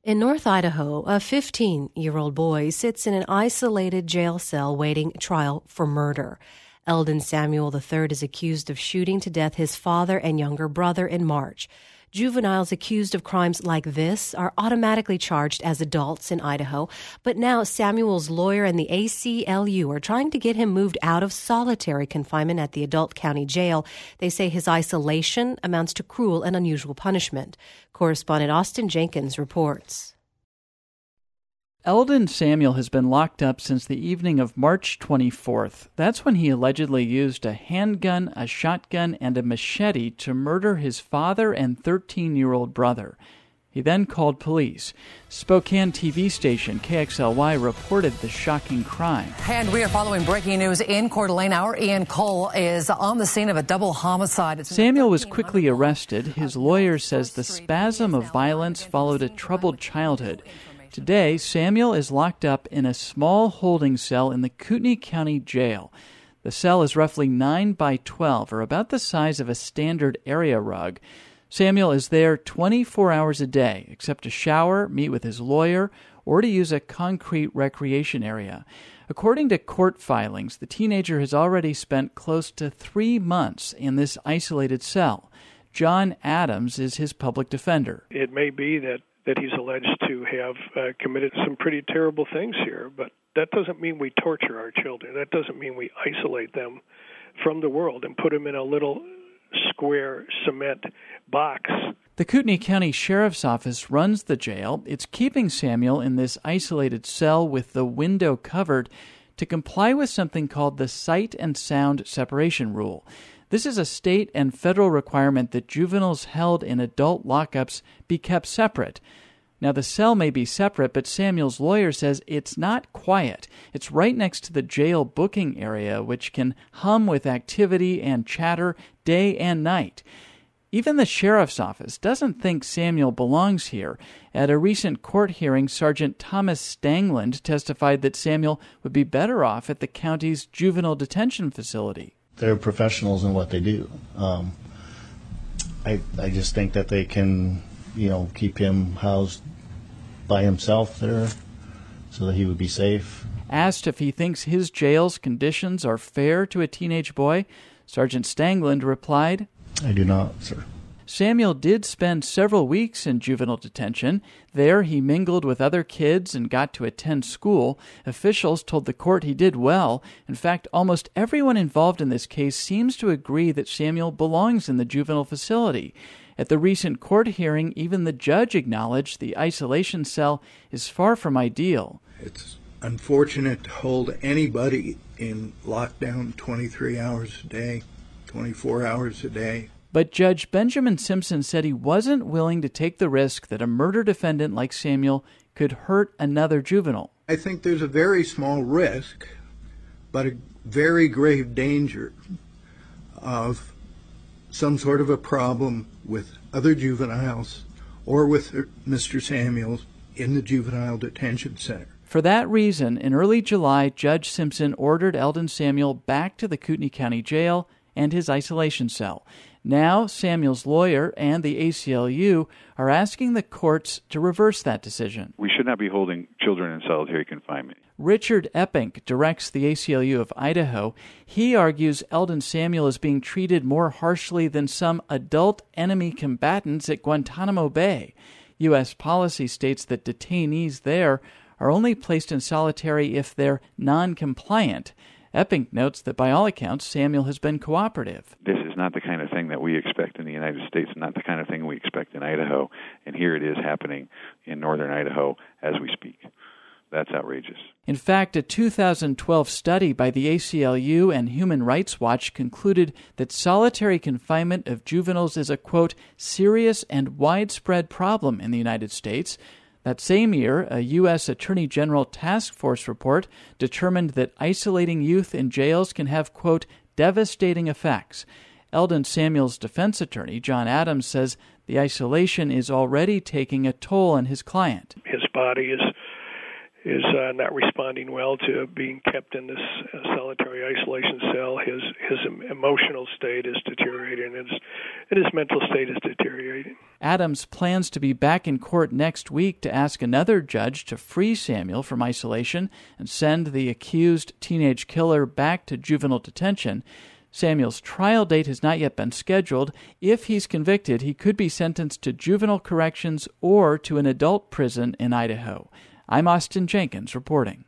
In North Idaho, a 15-year-old boy sits in an isolated jail cell waiting trial for murder. Eldon Samuel III is accused of shooting to death his father and younger brother in March. Juveniles accused of crimes like this are automatically charged as adults in Idaho, but now Samuel's lawyer and the ACLU are trying to get him moved out of solitary confinement at the adult county jail. They say his isolation amounts to cruel and unusual punishment. Correspondent Austin Jenkins reports. Eldon Samuel has been locked up since the evening of March 24th. That's when he allegedly used a handgun, a shotgun, and a machete to murder his father and 13-year-old brother. He then called police. Spokane TV station KXLY reported the shocking crime. And we are following breaking news in Coeur d'Alene. Our Ian Cole is on the scene of a double homicide. Samuel was quickly arrested. His lawyer says the spasm of violence followed a troubled childhood. Today, Samuel is locked up in a small holding cell in the Kootenai County Jail. The cell is roughly 9 by 12, or about the size of a standard area rug. Samuel is there 24 hours a day, except to shower, meet with his lawyer, or to use a concrete recreation area. According to court filings, the teenager has already spent close to 3 months in this isolated cell. John Adams is his public defender. It may be that he's alleged to have committed some pretty terrible things here, but that doesn't mean we torture our children. That doesn't mean we isolate them from the world and put them in a little square cement box. The Kootenai County Sheriff's Office runs the jail. It's keeping Samuel in this isolated cell with the window covered to comply with something called the Sight and Sound Separation Rule. This is a state and federal requirement that juveniles held in adult lockups be kept separate. Now, the cell may be separate, but Samuel's lawyer says it's not quiet. It's right next to the jail booking area, which can hum with activity and chatter day and night. Even the sheriff's office doesn't think Samuel belongs here. At a recent court hearing, Sergeant Thomas Stangland testified that Samuel would be better off at the county's juvenile detention facility. They're professionals in what they do. I just think that they can, keep him housed by himself there so that he would be safe. Asked if he thinks his jail's conditions are fair to a teenage boy, Sergeant Stangland replied, I do not, sir. Samuel did spend several weeks in juvenile detention. There he mingled with other kids and got to attend school. Officials told the court he did well. In fact, almost everyone involved in this case seems to agree that Samuel belongs in the juvenile facility. At the recent court hearing, even the judge acknowledged the isolation cell is far from ideal. It's unfortunate to hold anybody in lockdown 23 hours a day, 24 hours a day. But Judge Benjamin Simpson said he wasn't willing to take the risk that a murder defendant like Samuel could hurt another juvenile. I think there's a very small risk, but a very grave danger of some sort of a problem with other juveniles or with Mr. Samuels in the juvenile detention center. For that reason, in early July, Judge Simpson ordered Eldon Samuel back to the Kootenai County Jail and his isolation cell. Now, Samuel's lawyer and the ACLU are asking the courts to reverse that decision. We should not be holding children in solitary confinement. Richard Eppink directs the ACLU of Idaho. He argues Eldon Samuel is being treated more harshly than some adult enemy combatants at Guantanamo Bay. U.S. policy states that detainees there are only placed in solitary if they're non-compliant. Eppink notes that by all accounts, Samuel has been cooperative. This is not the kind of thing that we expect in the United States, not the kind of thing we expect in Idaho, and here it is happening in northern Idaho as we speak. That's outrageous. In fact, a 2012 study by the ACLU and Human Rights Watch concluded that solitary confinement of juveniles is a, quote, serious and widespread problem in the United States. That same year, a U.S. Attorney General Task Force report determined that isolating youth in jails can have, quote, devastating effects. Eldon Samuel's defense attorney, John Adams, says the isolation is already taking a toll on his client. His body is not responding well to being kept in this solitary isolation cell. His emotional state is deteriorating, and his mental state is deteriorating. Adams plans to be back in court next week to ask another judge to free Samuel from isolation and send the accused teenage killer back to juvenile detention. Samuel's trial date has not yet been scheduled. If he's convicted, he could be sentenced to juvenile corrections or to an adult prison in Idaho. I'm Austin Jenkins reporting.